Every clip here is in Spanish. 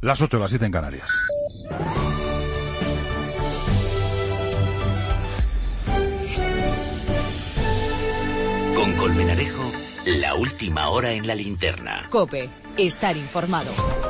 Las 8, las 7 en Canarias. Con Colmenarejo, la última hora en la linterna. COPE, estar informado.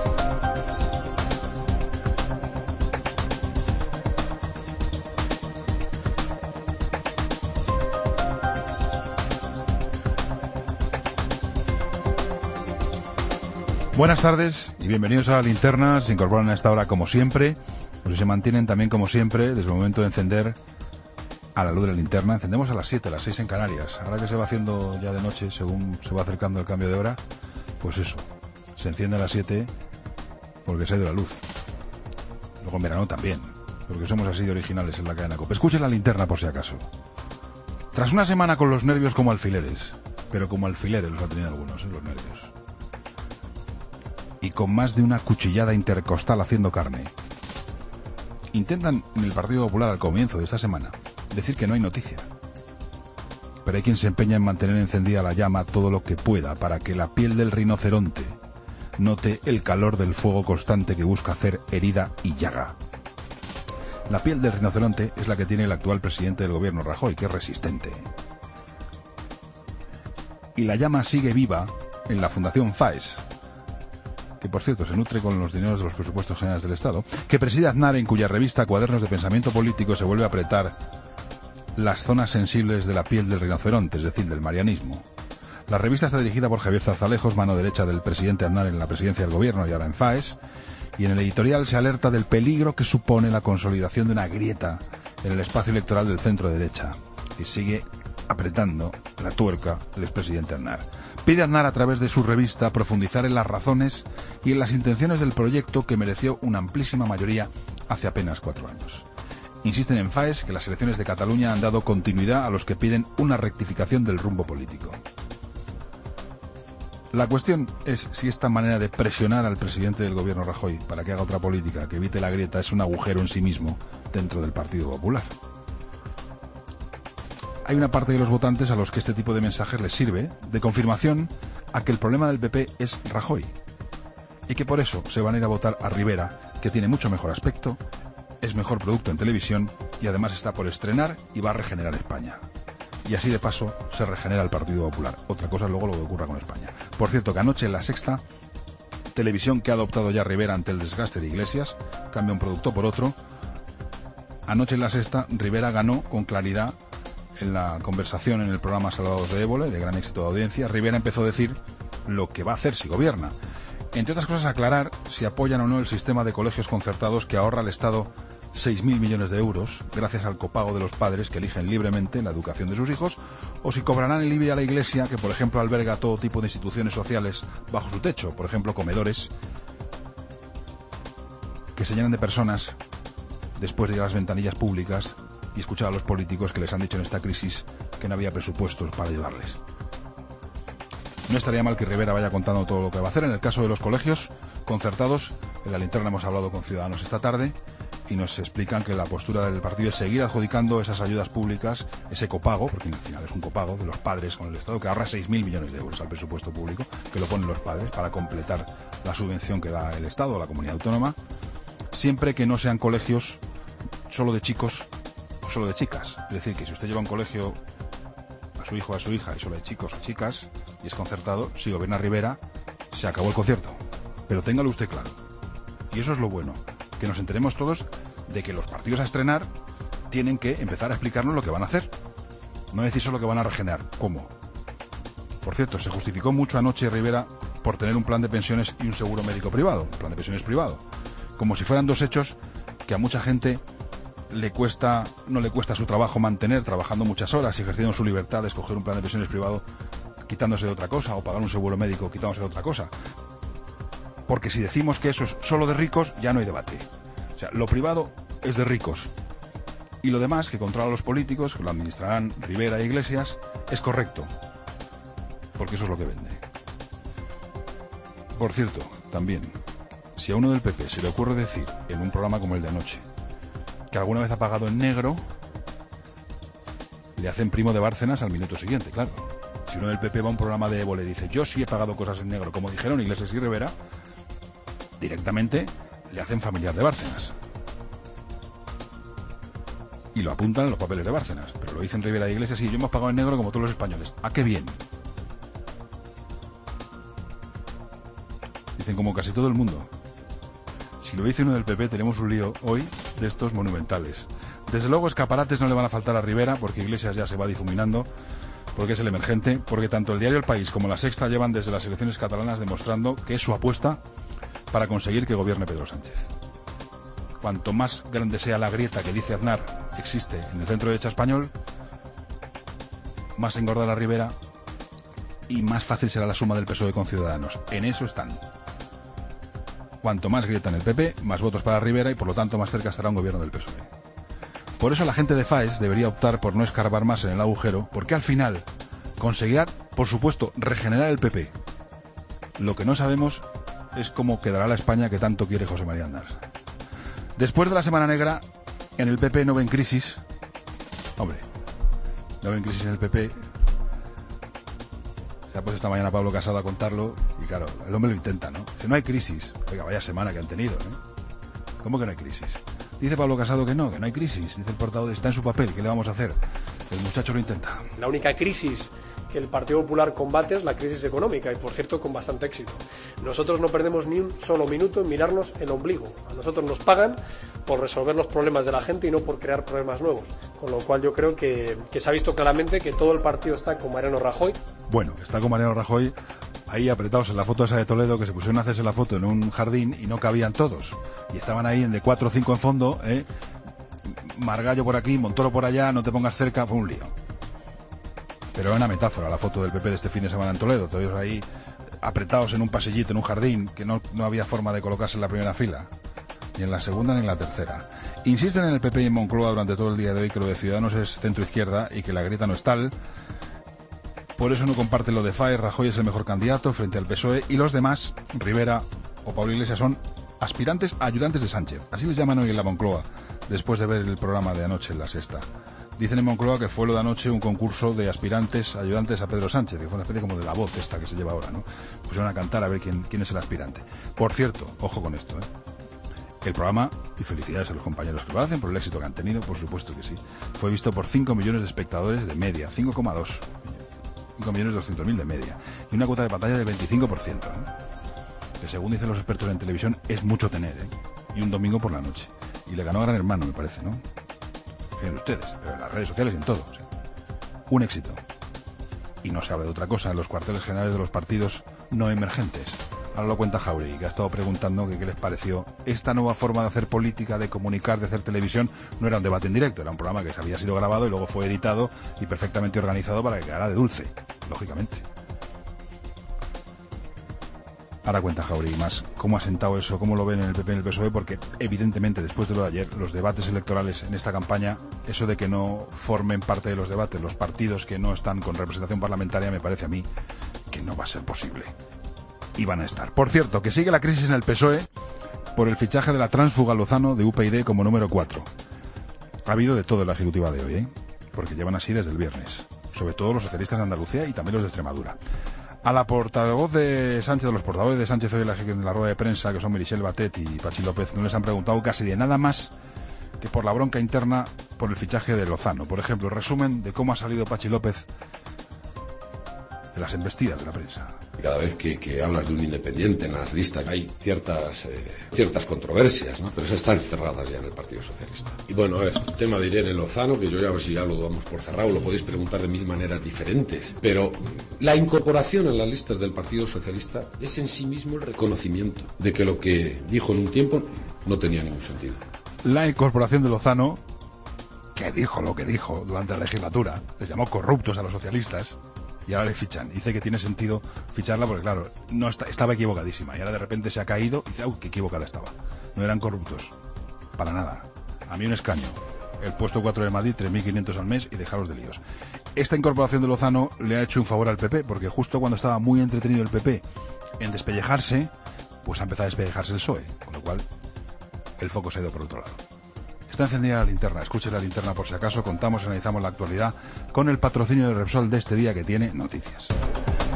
Buenas tardes y bienvenidos a la linterna. Se incorporan a esta hora como siempre, pues se mantienen también como siempre desde el momento de encender a la luz de la linterna. Encendemos a las 7, a las 6 en Canarias. Ahora que se va haciendo ya de noche, según se va acercando el cambio de hora, pues eso, se enciende a las 7 porque se ha ido la luz. Luego en verano también, porque somos así de originales en la cadena COPE. Escuchen la linterna por si acaso. Tras una semana con los nervios como alfileres, pero como alfileres los ha tenido algunos, los nervios, y con más de una cuchillada intercostal haciendo carne, intentan en el Partido Popular al comienzo de esta semana decir que no hay noticia. Pero hay quien se empeña en mantener encendida la llama todo lo que pueda para que la piel del rinoceronte note el calor del fuego constante que busca hacer herida y llaga. La piel del rinoceronte es la que tiene el actual presidente del gobierno, Rajoy, que es resistente. Y la llama sigue viva en la Fundación FAES, que por cierto se nutre con los dineros de los presupuestos generales del Estado, que preside Aznar, en cuya revista Cuadernos de Pensamiento Político se vuelve a apretar las zonas sensibles de la piel del rinoceronte, es decir, del marianismo. La revista está dirigida por Javier Zarzalejos, mano derecha del presidente Aznar en la presidencia del gobierno y ahora en FAES, y en el editorial se alerta del peligro que supone la consolidación de una grieta en el espacio electoral del centro-derecha, y sigue apretando la tuerca el expresidente Aznar. Pide a Aznar, a través de su revista, profundizar en las razones y en las intenciones del proyecto que mereció una amplísima mayoría hace apenas 4 años. Insisten en FAES que las elecciones de Cataluña han dado continuidad a los que piden una rectificación del rumbo político. La cuestión es si esta manera de presionar al presidente del gobierno, Rajoy, para que haga otra política que evite la grieta es un agujero en sí mismo dentro del Partido Popular. Hay una parte de los votantes a los que este tipo de mensajes les sirve de confirmación a que el problema del PP es Rajoy, y que por eso se van a ir a votar a Rivera, que tiene mucho mejor aspecto, es mejor producto en televisión y además está por estrenar y va a regenerar España. Y así de paso se regenera el Partido Popular. Otra cosa es luego lo que ocurra con España. Por cierto, que anoche en La Sexta, televisión que ha adoptado ya Rivera ante el desgaste de Iglesias, cambia un producto por otro. Anoche en La Sexta, Rivera ganó con claridad en la conversación en el programa Salvados de Évole, de gran éxito de audiencia. Rivera empezó a decir lo que va a hacer si gobierna. Entre otras cosas, aclarar si apoyan o no el sistema de colegios concertados que ahorra al Estado 6.000 millones de euros gracias al copago de los padres que eligen libremente la educación de sus hijos, o si cobrarán el IBI a la Iglesia, que por ejemplo alberga todo tipo de instituciones sociales bajo su techo, por ejemplo comedores que se llenan de personas después de ir a las ventanillas públicas y escuchar a los políticos que les han dicho en esta crisis que no había presupuestos para ayudarles. No estaría mal que Rivera vaya contando todo lo que va a hacer. En el caso de los colegios concertados, en la linterna hemos hablado con Ciudadanos esta tarde y nos explican que la postura del partido es seguir adjudicando esas ayudas públicas, ese copago, porque al final es un copago de los padres con el Estado, que ahorra 6.000 millones de euros al presupuesto público, que lo ponen los padres para completar la subvención que da el Estado o la comunidad autónoma, siempre que no sean colegios solo de chicos o solo de chicas. Es decir, que si usted lleva un colegio a su hijo o a su hija y solo de chicos o chicas y es concertado, si gobierna Rivera, se acabó el concierto. Pero téngalo usted claro. Y eso es lo bueno, que nos enteremos todos de que los partidos a estrenar tienen que empezar a explicarnos lo que van a hacer. No decir solo que van a regenerar. ¿Cómo? Por cierto, se justificó mucho anoche Rivera por tener un plan de pensiones y un seguro médico privado, un plan de pensiones privado, como si fueran dos hechos que a mucha gente no le cuesta su trabajo mantener, trabajando muchas horas y ejerciendo su libertad de escoger un plan de pensiones privado quitándose de otra cosa, o pagar un seguro médico quitándose de otra cosa. Porque si decimos que eso es solo de ricos, ya no hay debate. O sea, lo privado es de ricos y lo demás, que controlan los políticos, que lo administrarán Rivera e Iglesias, es correcto, porque eso es lo que vende. Por cierto, también, si a uno del PP se le ocurre decir en un programa como el de anoche que alguna vez ha pagado en negro, le hacen primo de Bárcenas al minuto siguiente, claro. Si uno del PP va a un programa de Évole y dice yo sí he pagado cosas en negro, como dijeron Iglesias y Rivera, directamente le hacen familiar de Bárcenas. Y lo apuntan en los papeles de Bárcenas. Pero lo dicen Rivera e Iglesias y yo hemos pagado en negro como todos los españoles. ¿A qué bien? Dicen como casi todo el mundo. Si lo dice uno del PP, tenemos un lío hoy de estos monumentales. Desde luego, escaparates no le van a faltar a Rivera, porque Iglesias ya se va difuminando, porque es el emergente, porque tanto el diario El País como La Sexta llevan desde las elecciones catalanas demostrando que es su apuesta para conseguir que gobierne Pedro Sánchez. Cuanto más grande sea la grieta que dice Aznar existe en el centro derecha español, más engordará Rivera y más fácil será la suma del PSOE con Ciudadanos. En eso están. Cuanto más grieta en el PP, más votos para Rivera y por lo tanto más cerca estará un gobierno del PSOE. Por eso la gente de Faes debería optar por no escarbar más en el agujero, porque al final conseguirá, por supuesto, regenerar el PP. Lo que no sabemos es cómo quedará la España que tanto quiere José María Aznar. Después de la Semana Negra, en el PP no ven crisis. Hombre, no ven crisis en el PP. Se ha puesto esta mañana Pablo Casado a contarlo y claro, el hombre lo intenta, ¿no? Dice, no hay crisis. Oiga, vaya semana que han tenido, ¿eh? ¿Cómo que no hay crisis? Dice Pablo Casado que no hay crisis. Dice el portavoz, está en su papel, ¿qué le vamos a hacer? El muchacho lo intenta. La única crisis que el Partido Popular combate es la crisis económica y, por cierto, con bastante éxito. Nosotros no perdemos ni un solo minuto en mirarnos el ombligo. A nosotros nos pagan por resolver los problemas de la gente y no por crear problemas nuevos. Con lo cual yo creo que se ha visto claramente que todo el partido está con Mariano Rajoy. Bueno, está con Mariano Rajoy ahí apretados en la foto esa de Toledo, que se pusieron a hacerse la foto en un jardín y no cabían todos. Y estaban ahí en de 4 o 5 en fondo, Margallo por aquí, Montoro por allá, no te pongas cerca, fue un lío. Pero era una metáfora la foto del PP de este fin de semana en Toledo, todos ahí apretados en un pasillito, en un jardín, que no había forma de colocarse en la primera fila, ni en la segunda ni en la tercera. Insisten en el PP y en Moncloa durante todo el día de hoy que lo de Ciudadanos es centro-izquierda y que la grieta no es tal. Por eso no comparten lo de Faes, Rajoy es el mejor candidato frente al PSOE y los demás, Rivera o Pablo Iglesias, son aspirantes a ayudantes de Sánchez. Así les llaman hoy en la Moncloa, después de ver el programa de anoche en La Sexta. Dicen en Moncloa que fue lo de anoche un concurso de aspirantes, ayudantes a Pedro Sánchez, que fue una especie como de La Voz esta que se lleva ahora, ¿no? Pusieron a cantar a ver quién es el aspirante. Por cierto, ojo con esto, El programa, y felicidades a los compañeros que lo hacen por el éxito que han tenido, por supuesto que sí, fue visto por 5 millones de espectadores de media, 5,2. 5.200.000 de media. Y una cuota de pantalla del 25%, que según dicen los expertos en televisión es mucho tener, y un domingo por la noche. Y le ganó a Gran Hermano, me parece, ¿no? Fíjense ustedes, pero en las redes sociales y en todo. Un éxito. Y no se habla de otra cosa en los cuarteles generales de los partidos no emergentes. Ahora lo cuenta Jáuregui, que ha estado preguntando que qué les pareció esta nueva forma de hacer política, de comunicar, de hacer televisión. No era un debate en directo, era un programa que había sido grabado y luego fue editado y perfectamente organizado para que quedara de dulce, lógicamente. Ahora cuenta Jáuregui más cómo ha sentado eso, cómo lo ven en el PP y en el PSOE, porque evidentemente después de lo de ayer, los debates electorales en esta campaña, eso de que no formen parte de los debates los partidos que no están con representación parlamentaria, me parece a mí que no va a ser posible. Y van a estar. Por cierto, que sigue la crisis en el PSOE por el fichaje de la tránsfuga Lozano de UPyD como número 4. Ha habido de todo en la ejecutiva de hoy, porque llevan así desde el viernes. Sobre todo los socialistas de Andalucía y también los de Extremadura. A la portavoz de Sánchez, a los portavoces de Sánchez hoy en la rueda de prensa, que son Meritxell Batet y Patxi López, no les han preguntado casi de nada más que por la bronca interna por el fichaje de Lozano. Por ejemplo, resumen de cómo ha salido Patxi López de las embestidas de la prensa. Cada vez que hablas de un independiente en las listas hay ciertas controversias, ¿no? Pero esas están cerradas ya en el Partido Socialista. Y bueno, a ver, el tema de Irene Lozano, que yo ya a ver si ya lo damos por cerrado, lo podéis preguntar de 1000 maneras diferentes, pero la incorporación en las listas del Partido Socialista es en sí mismo el reconocimiento de que lo que dijo en un tiempo no tenía ningún sentido. La incorporación de Lozano, que dijo lo que dijo durante la legislatura, les llamó corruptos a los socialistas, y ahora le fichan. Dice que tiene sentido ficharla porque, claro, no estaba equivocadísima y ahora de repente se ha caído y dice, ¡uy, qué equivocada estaba! No eran corruptos. Para nada. A mí un escaño. El puesto 4 de Madrid, 3.500 al mes y dejaros de líos. Esta incorporación de Lozano le ha hecho un favor al PP porque justo cuando estaba muy entretenido el PP en despellejarse, pues ha empezado a despellejarse el PSOE. Con lo cual, el foco se ha ido por otro lado. Está encendida la linterna, escuche la linterna por si acaso, contamos y analizamos la actualidad con el patrocinio de Repsol de este día que tiene noticias.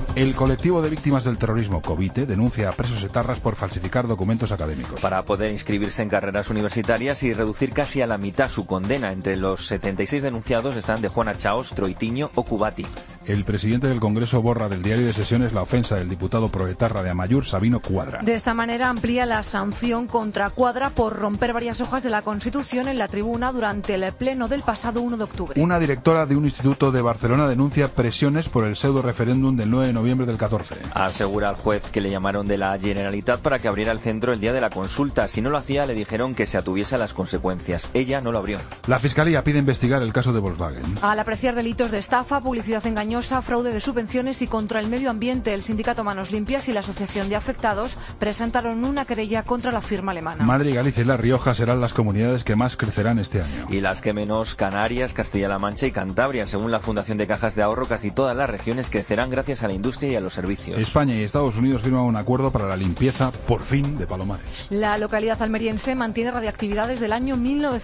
El colectivo de víctimas del terrorismo, COVITE, denuncia a presos etarras por falsificar documentos académicos. Para poder inscribirse en carreras universitarias y reducir casi a la mitad su condena. Entre los 76 denunciados están de Juana Chaos, Troitiño o Cubati. El presidente del Congreso borra del diario de sesiones la ofensa del diputado proetarra de Amaiur, Sabino Cuadra. De esta manera amplía la sanción contra Cuadra por romper varias hojas de la Constitución en la tribuna durante el pleno del pasado 1 de octubre. Una directora de un instituto de Barcelona denuncia presiones por el pseudo referéndum del 9 de noviembre del 14. Asegura al juez que le llamaron de la Generalitat para que abriera el centro el día de la consulta. Si no lo hacía, le dijeron que se atuviese a las consecuencias. Ella no lo abrió. La Fiscalía pide investigar el caso de Volkswagen. Al apreciar delitos de estafa, publicidad engañosa, fraude de subvenciones y contra el medio ambiente, el sindicato Manos Limpias y la Asociación de Afectados presentaron una querella contra la firma alemana. Madrid, Galicia y La Rioja serán las comunidades que más crecerán este año. Y las que menos, Canarias, Castilla-La Mancha y Cantabria. Según la Fundación de Cajas de Ahorro, casi todas las regiones crecerán gracias a la industria y a los servicios. España y Estados Unidos firman un acuerdo para la limpieza, por fin, de Palomares. La localidad almeriense mantiene radiactividad desde el año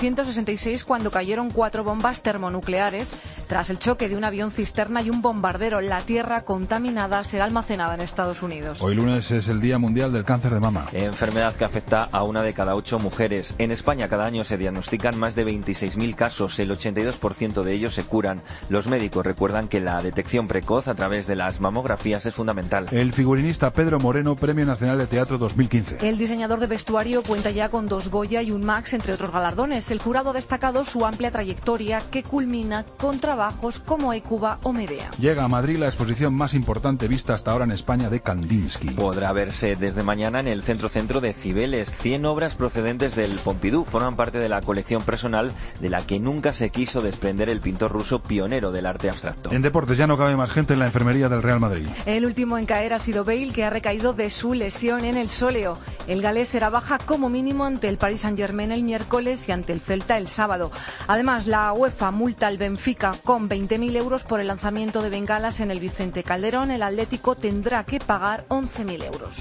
1966, cuando cayeron 4 bombas termonucleares tras el choque de un avión cisterna y un bombardero. La tierra contaminada será almacenada en Estados Unidos. Hoy lunes es el Día Mundial del Cáncer de Mama. Enfermedad que afecta a 1 de cada 8 mujeres. En España cada año se diagnostican más de 26.000 casos. El 82% de ellos se curan. Los médicos recuerdan que la detección precoz a través de las mamografías es fundamental. El figurinista Pedro Moreno, Premio Nacional de Teatro 2015. El diseñador de vestuario cuenta ya con 2 Goya y un Max, entre otros galardones. El jurado ha destacado su amplia trayectoria, que culmina con trabajos como Écuba o Medea. Llega a Madrid la exposición más importante vista hasta ahora en España de Kandinsky. Podrá verse desde mañana en el Centro de Cibeles. 100 obras procedentes del Pompidou forman parte de la colección personal de la que nunca se quiso desprender el pintor ruso pionero del arte abstracto. En deportes ya no cabe más gente en la enfermería del Real Madrid. El último en caer ha sido Bale, que ha recaído de su lesión en el sóleo. El galés será baja como mínimo ante el Paris Saint-Germain el miércoles y ante el Celta el sábado. Además, la UEFA multa al Benfica con 20.000 euros por el lanzamiento de bengalas en el Vicente Calderón. El Atlético tendrá que pagar 11.000 euros.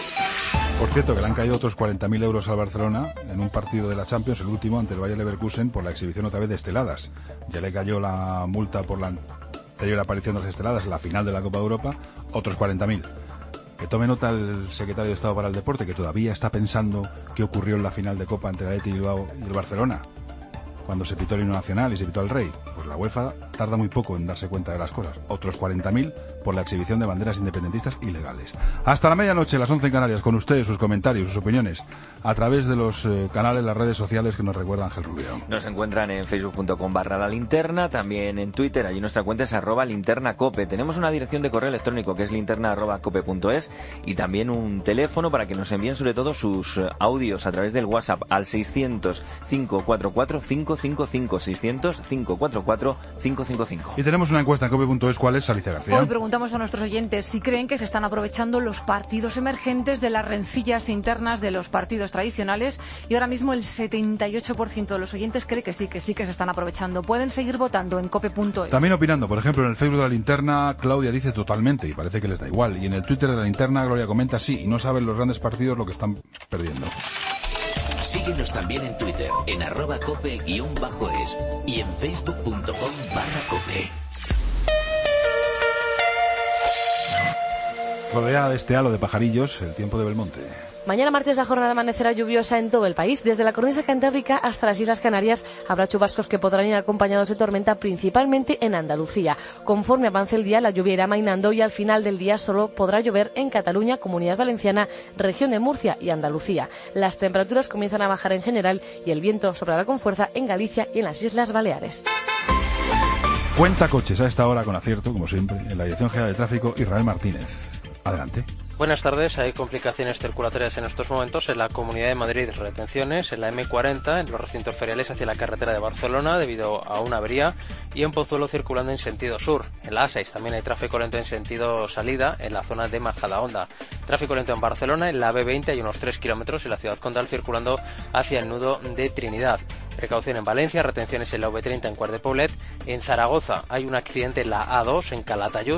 Por cierto, que le han caído otros 40.000 euros al Barcelona en un partido de la Champions, el último ante el Bayer Leverkusen, por la exhibición otra vez de esteladas. Ya le cayó la multa por la anterior aparición de las esteladas en la final de la Copa de Europa, otros 40.000. Que tome nota el secretario de Estado para el Deporte, que todavía está pensando qué ocurrió en la final de Copa entre el Athletic Bilbao y el Barcelona, cuando se pitó el himno nacional y se pitó al Rey. Pues la UEFA tarda muy poco en darse cuenta de las cosas. Otros 40.000 por la exhibición de banderas independentistas ilegales. Hasta la medianoche, las 11 en Canarias, con ustedes, sus comentarios, sus opiniones, a través de los canales, las redes sociales que nos recuerda Ángel Rubio. Nos encuentran en facebook.com/lalinterna, también en Twitter, allí nuestra cuenta es @linternacope. Tenemos una dirección de correo electrónico que es linterna@cope.es y también un teléfono para que nos envíen sobre todo sus audios a través del WhatsApp al 600-544-555, 600-544-555. Y tenemos una encuesta en cope.es. ¿Cuál es, Alicia García? Hoy preguntamos a nuestros oyentes si creen que se están aprovechando los partidos emergentes de las rencillas internas de los partidos tradicionales, y ahora mismo el 78% de los oyentes cree que sí se están aprovechando. Pueden seguir votando en cope.es. También opinando, por ejemplo, en el Facebook de la Linterna, Claudia dice totalmente, y parece que les da igual. Y en el Twitter de la Linterna, Gloria comenta sí, y no saben los grandes partidos lo que están perdiendo. Síguenos también en Twitter, en @cope_es y en facebook.com/cope. Rodea de este halo de pajarillos el tiempo de Belmonte. Mañana martes la jornada amanecerá lluviosa en todo el país. Desde la cornisa cantábrica hasta las Islas Canarias habrá chubascos que podrán ir acompañados de tormenta, principalmente en Andalucía. Conforme avance el día, la lluvia irá amainando y al final del día solo podrá llover en Cataluña, Comunidad Valenciana, región de Murcia y Andalucía. Las temperaturas comienzan a bajar en general y el viento soplará con fuerza en Galicia y en las Islas Baleares. Cuenta coches a esta hora con acierto, como siempre, en la Dirección General de Tráfico, Israel Martínez. Adelante. Buenas tardes. Hay complicaciones circulatorias en estos momentos en la Comunidad de Madrid, retenciones en la M40, en los recintos feriales hacia la carretera de Barcelona debido a una avería, y en Pozuelo circulando en sentido sur. En la A6 también hay tráfico lento en sentido salida en la zona de Majadahonda. Tráfico lento en Barcelona, en la B20 hay unos 3 kilómetros, y la ciudad condal circulando hacia el nudo de Trinidad. Precaución en Valencia, retenciones en la V30 en Quart de Poblet. En Zaragoza hay un accidente en la A2 en Calatayud.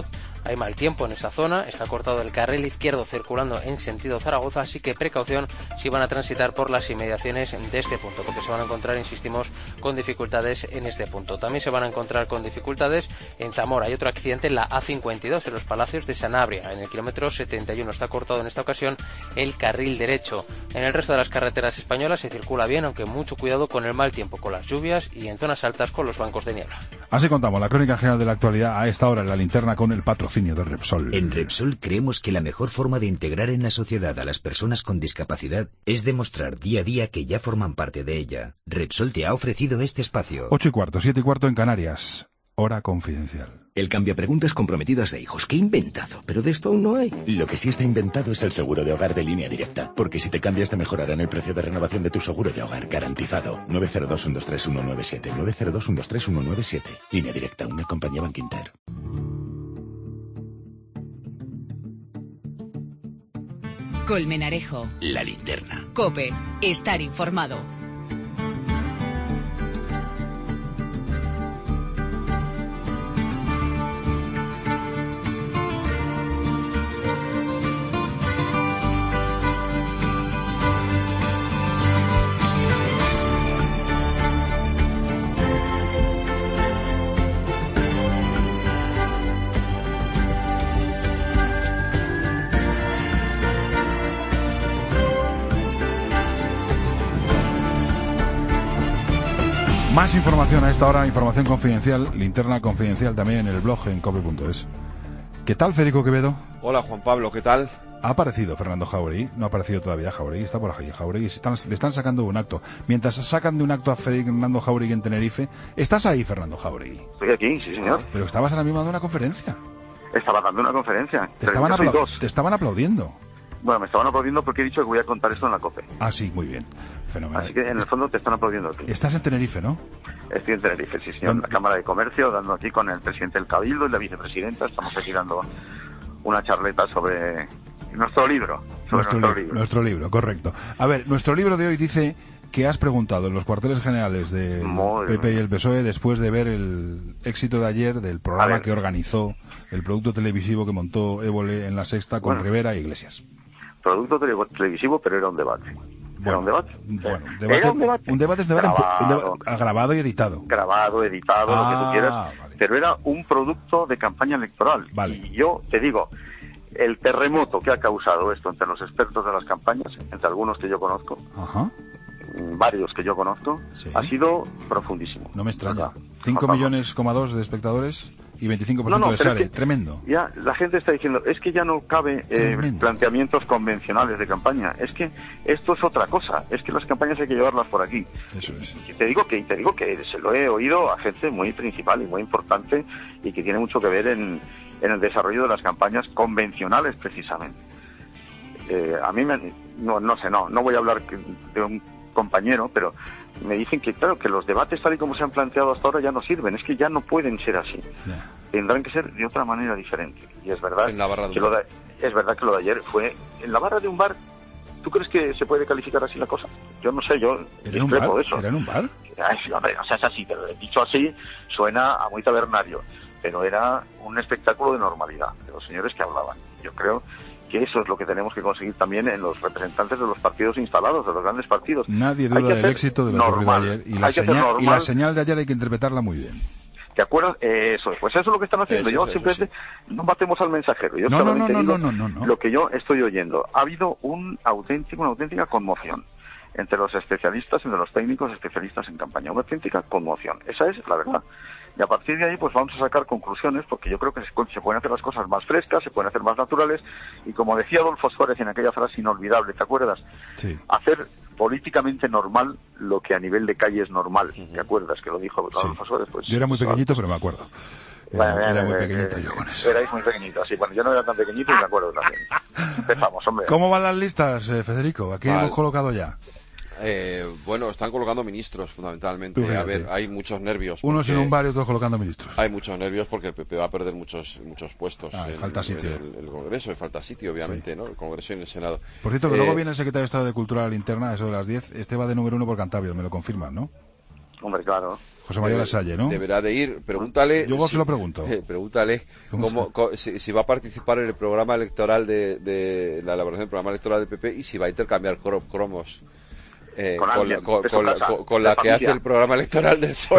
Hay mal tiempo en esta zona, está cortado el carril izquierdo circulando en sentido Zaragoza, así que precaución si van a transitar por las inmediaciones de este punto, porque se van a encontrar, insistimos, con dificultades en este punto. También se van a encontrar con dificultades en Zamora. Hay otro accidente en la A52, en los Palacios de Sanabria, en el kilómetro 71. Está cortado en esta ocasión el carril derecho. En el resto de las carreteras españolas se circula bien, aunque mucho cuidado con el mal tiempo, con las lluvias y en zonas altas con los bancos de niebla. Así contamos la crónica general de la actualidad a esta hora en la linterna con el patrocinio de Repsol. En Repsol creemos que la mejor forma de integrar en la sociedad a las personas con discapacidad es demostrar día a día que ya forman parte de ella. Repsol te ha ofrecido este espacio. 8:15, 7:15 en Canarias. Hora confidencial. El cambiapreguntas comprometidas de hijos. ¿Qué inventado? Pero de esto aún no hay. Lo que sí está inventado es el seguro de hogar de Línea Directa. Porque si te cambias te mejorarán el precio de renovación de tu seguro de hogar. Garantizado. 902-123-197. 902-123-197. Línea Directa, una compañía Bankinter. Colmenarejo. La linterna. COPE. Estar informado. Más información a esta hora, información confidencial, linterna confidencial también en el blog en cope.es. ¿Qué tal, Federico Quevedo? Hola, Juan Pablo, ¿qué tal? Ha aparecido Fernando Jauregui, no ha aparecido todavía Jauregui, está por aquí Jauregui, le están sacando de un acto. Mientras sacan de un acto a Fernando Jauregui en Tenerife, ¿estás ahí, Fernando Jauregui? Estoy aquí, sí señor. Pero estabas ahora mismo dando una conferencia. Estaba dando una conferencia. Te estaban aplaudiendo. Bueno, me estaban aplaudiendo porque he dicho que voy a contar esto en la COPE. Ah, sí, muy bien. Fenomenal. Así que en el fondo te están aplaudiendo aquí. Estás en Tenerife, ¿no? Estoy en Tenerife, sí señor. En la Cámara de Comercio, dando aquí con el presidente del Cabildo y la vicepresidenta. Estamos aquí dando una charleta sobre nuestro libro. Nuestro libro, correcto. A ver, nuestro libro de hoy dice que has preguntado en los cuarteles generales de PP y el PSOE después de ver el éxito de ayer del programa que organizó, el producto televisivo que montó Évole en La Sexta con Rivera e Iglesias. Producto televisivo, pero era un debate. ¿Era un debate? Era un debate grabado y editado. Grabado, editado, lo que tú quieras. Vale. Pero era un producto de campaña electoral. Vale. Y yo te digo, el terremoto que ha causado esto entre los expertos de las campañas, entre algunos que yo conozco, varios que yo conozco, sí, ha sido profundísimo. No me extraña. 5,2 millones de espectadores y 25% de SARE. Tremendo. Ya la gente está diciendo, es que ya no cabe planteamientos convencionales de campaña. Es que esto es otra cosa. Es que las campañas hay que llevarlas por aquí. Eso es. Y te digo que se lo he oído a gente muy principal y muy importante y que tiene mucho que ver en el desarrollo de las campañas convencionales, precisamente. A mí no voy a hablar de un compañero, pero me dicen que claro, que los debates tal y como se han planteado hasta ahora ya no sirven, es que ya no pueden ser así. Tendrán que ser de otra manera diferente. Y es verdad que lo de ayer fue en la barra de un bar. ¿Tú crees que se puede calificar así la cosa? Yo no sé, yo discrepo de eso. ¿Era en un bar? Ay, hombre, o sea, es así, pero dicho así suena a muy tabernario, pero era un espectáculo de normalidad de los señores que hablaban. Yo creo que eso es lo que tenemos que conseguir también en los representantes de los partidos instalados, de los grandes partidos. Nadie duda del éxito de lo ocurrido ayer y la señal de ayer hay que interpretarla muy bien. ¿Te acuerdas? Eso es lo que están haciendo. Yo simplemente no matemos al mensajero. Yo solamente digo lo que yo estoy oyendo. Ha habido una auténtica conmoción entre los especialistas, entre los técnicos especialistas en campaña. Una auténtica conmoción. Esa es la verdad. Y a partir de ahí pues vamos a sacar conclusiones, porque yo creo que se pueden hacer las cosas más frescas, se pueden hacer más naturales, y como decía Adolfo Suárez en aquella frase inolvidable, ¿te acuerdas? Sí. Hacer políticamente normal lo que a nivel de calle es normal. ¿Te acuerdas que lo dijo Adolfo Suárez? Pues, yo era muy pequeñito, pero me acuerdo. Era muy pequeñito yo con eso. Erais muy pequeñito, sí. Bueno, yo no era tan pequeñito y me acuerdo también. Empezamos, hombre. ¿Cómo van las listas, Federico? ¿A quién hemos colocado ya? Bueno, están colocando ministros fundamentalmente. A ver, hay muchos nervios. Unos en un bar y otros colocando ministros. Hay muchos nervios porque el PP va a perder muchos puestos falta sitio. En el Congreso, y falta sitio, obviamente, ¿no? El Congreso y en el Senado. Por cierto, que luego viene el secretario de Estado de Cultura a la linterna, eso de las 10. Este va de número 1 por Cantabria, me lo confirman, ¿no? Hombre, claro. José María Lasalle, ¿no? Deberá de ir. Pregúntale. Yo se lo pregunto. Pregúntale si va a participar en el programa electoral de la elaboración del programa electoral del PP y si va a intercambiar cromos. Con la que hace el programa electoral del PSOE.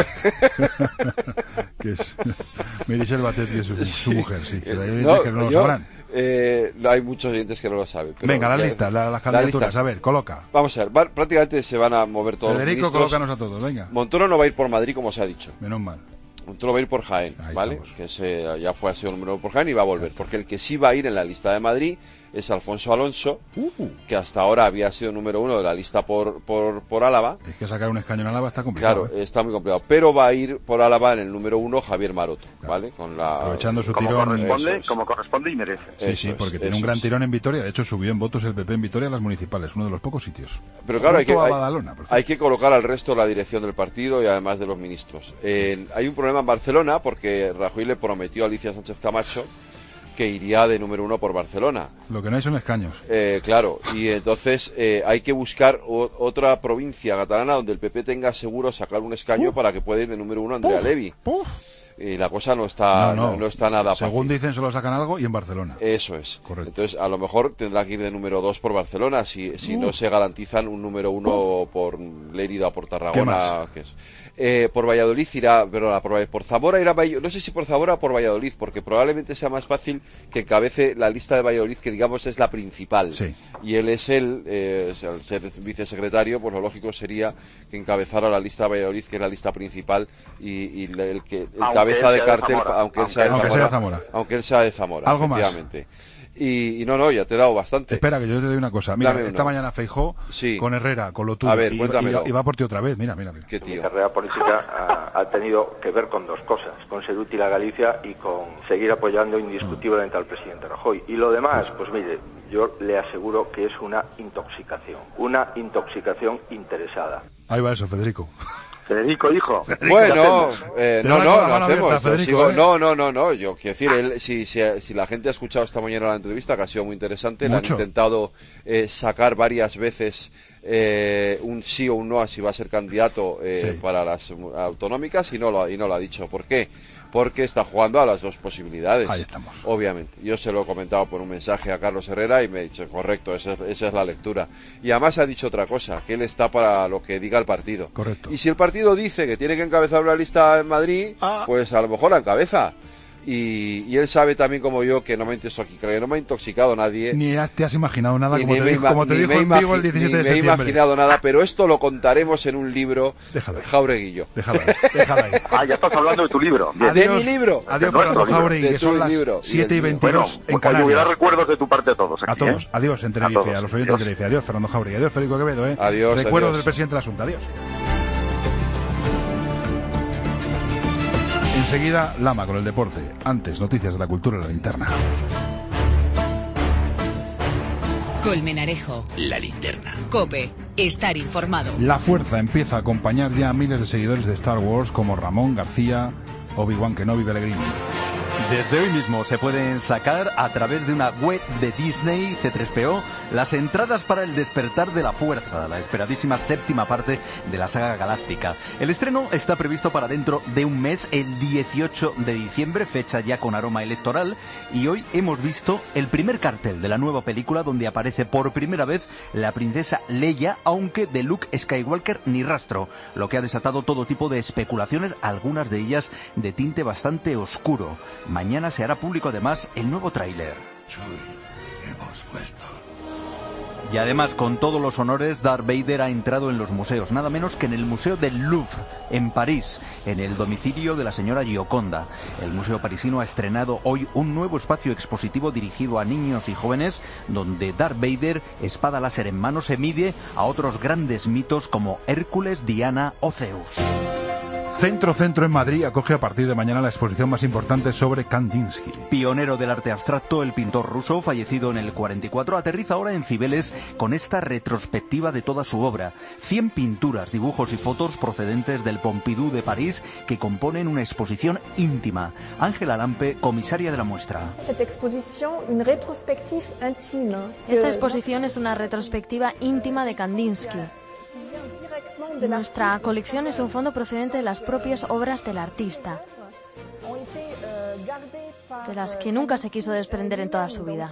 Que es Meritxell Batet, que es su mujer, sí. Que no lo sabrán. Hay muchos oyentes que no lo saben. Pero venga, la lista, las candidaturas, a ver, coloca. Vamos a ver, prácticamente se van a mover todos Federico, los ministros. colócanos a todos, venga. Montoro no va a ir por Madrid, como se ha dicho. Menos mal. Montoro va a ir por Jaén, ahí ¿vale? Estamos. Que ya fue a ser número 1 por Jaén y va a volver. Porque el que sí va a ir en la lista de Madrid es Alfonso Alonso, que hasta ahora había sido número 1 de la lista por Álava. Es que sacar un escaño en Álava está complicado. Claro, está muy complicado. Pero va a ir por Álava en el número 1 Javier Maroto, ¿vale? Aprovechando su como tirón. Como corresponde y merece. Sí, porque tiene un gran tirón en Vitoria. De hecho, subió en votos el PP en Vitoria a las municipales, uno de los pocos sitios. Pero claro, Badalona, hay que colocar al resto de la dirección del partido y además de los ministros. Hay un problema en Barcelona porque Rajoy le prometió a Alicia Sánchez Camacho que iría de número 1 por Barcelona. Lo que no hay son escaños. Claro, y entonces hay que buscar otra provincia catalana donde el PP tenga seguro sacar un escaño para que pueda ir de número 1 Andrea Levy. Y la cosa no está nada fácil. Según dicen, solo sacan algo y en Barcelona. Eso es. Correcto. Entonces, a lo mejor tendrá que ir de número 2 por Barcelona si no se garantizan un número 1 por Lérida o por Tarragona. ¿Qué más? Por Valladolid irá, por Zamora irá, no sé si por Zamora o por Valladolid, porque probablemente sea más fácil que encabece la lista de Valladolid, que digamos es la principal. Sí. Y él es al ser vicesecretario, pues lo lógico sería que encabezara la lista de Valladolid, que es la lista principal, y el cabeza de cartel, aunque él sea de Zamora. Algo más. Y no, ya te he dado bastante. Espera, que yo te doy una cosa. Mira, esta mañana Feijó con Herrera, con lo tuyo. A ver, y va por ti otra vez. Mira. ¿Qué tío? Mi carrera política ha tenido que ver con dos cosas: con ser útil a Galicia y con seguir apoyando indiscutiblemente al presidente Rajoy. Y lo demás, pues mire, yo le aseguro que es una intoxicación interesada. Ahí va eso, Federico. Federico, hijo. Bueno, no hacemos. Federico, no. Yo quiero decir, si la gente ha escuchado esta mañana la entrevista, que ha sido muy interesante, le han intentado sacar varias veces un sí o un no a si va a ser candidato para las autonómicas y no lo ha dicho. ¿Por qué? Porque está jugando a las dos posibilidades. Ahí estamos. Obviamente. Yo se lo he comentado por un mensaje a Carlos Herrera y me ha dicho, correcto, esa es la lectura. Y además ha dicho otra cosa, que él está para lo que diga el partido. Correcto. Y si el partido dice que tiene que encabezar una lista en Madrid, pues a lo mejor la encabeza. Y él sabe también como yo que no me ha intoxicado nadie. Ni te has imaginado nada, como te dijo en Vigo el 17 de septiembre. Ni me he imaginado nada, pero esto lo contaremos en un libro. Jauregui y yo. Déjalo ahí. Ya estás hablando de tu libro. De mi libro. Adiós, Fernando Jauregui, que son las 7:22 en Canarias. Hubiera recuerdos de tu parte a todos. A todos. Adiós en Tenerife, a los oyentes de Tenerife. Adiós, Fernando Jauregui. Adiós, Federico Quevedo. Adiós. Recuerdos del presidente de la Junta. Adiós. Enseguida, Lama con el deporte. Antes, noticias de la cultura en la linterna. Colmenarejo. La linterna. COPE. Estar informado. La fuerza empieza a acompañar ya a miles de seguidores de Star Wars como Ramón García, Obi-Wan Kenobi Pellegrini. Desde hoy mismo se pueden sacar a través de una web de Disney, C3PO, las entradas para El Despertar de la Fuerza, la esperadísima séptima parte de la saga galáctica. El estreno está previsto para dentro de un mes, el 18 de diciembre, fecha ya con aroma electoral, y hoy hemos visto el primer cartel de la nueva película donde aparece por primera vez la princesa Leia, aunque de Luke Skywalker ni rastro, lo que ha desatado todo tipo de especulaciones, algunas de ellas de tinte bastante oscuro. Mañana se hará público además el nuevo tráiler. Hemos vuelto. Y además, con todos los honores, Darth Vader ha entrado en los museos, nada menos que en el Museo del Louvre, en París, en el domicilio de la señora Gioconda. El museo parisino ha estrenado hoy un nuevo espacio expositivo dirigido a niños y jóvenes, donde Darth Vader, espada láser en mano, se mide a otros grandes mitos como Hércules, Diana o Zeus. Centro en Madrid acoge a partir de mañana la exposición más importante sobre Kandinsky. Pionero del arte abstracto, el pintor ruso, fallecido en el 44, aterriza ahora en Cibeles con esta retrospectiva de toda su obra. 100 pinturas, dibujos y fotos procedentes del Pompidou de París que componen una exposición íntima. Ángela Lampe, comisaria de la muestra. Esta exposición es una retrospectiva íntima de Kandinsky. Nuestra colección es un fondo procedente de las propias obras del artista, de las que nunca se quiso desprender en toda su vida.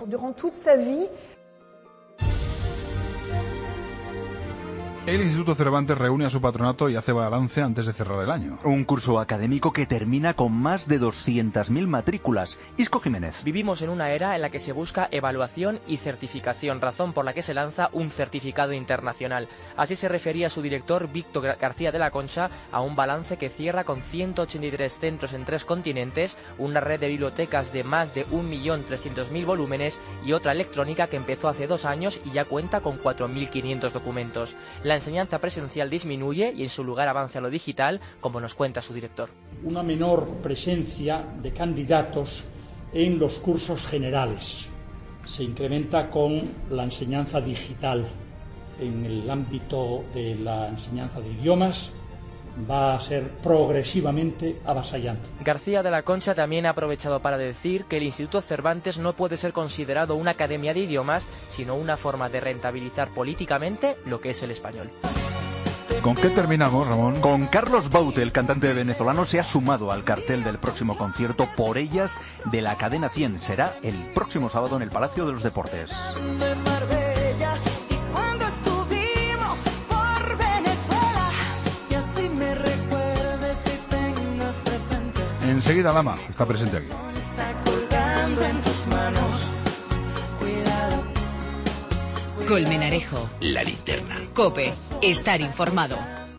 El Instituto Cervantes reúne a su patronato y hace balance antes de cerrar el año. Un curso académico que termina con más de 200.000 matrículas. Isco Jiménez. Vivimos en una era en la que se busca evaluación y certificación, razón por la que se lanza un certificado internacional. Así se refería su director, Víctor García de la Concha, a un balance que cierra con 183 centros en 3 continentes, una red de bibliotecas de más de 1.300.000 volúmenes y otra electrónica que empezó hace 2 años y ya cuenta con 4.500 documentos. La enseñanza presencial disminuye y en su lugar avanza lo digital, como nos cuenta su director. Una menor presencia de candidatos en los cursos generales. Se incrementa con la enseñanza digital. En el ámbito de la enseñanza de idiomas va a ser progresivamente avasallante. García de la Concha también ha aprovechado para decir que el Instituto Cervantes no puede ser considerado una academia de idiomas, sino una forma de rentabilizar políticamente lo que es el español. ¿Con qué terminamos, Ramón? Con Carlos Baute, el cantante venezolano, se ha sumado al cartel del próximo concierto Por Ellas de la cadena 100. Será el próximo sábado en el Palacio de los Deportes. Enseguida Lama está presente aquí. Colmenarejo. La Linterna. COPE. Estar informado.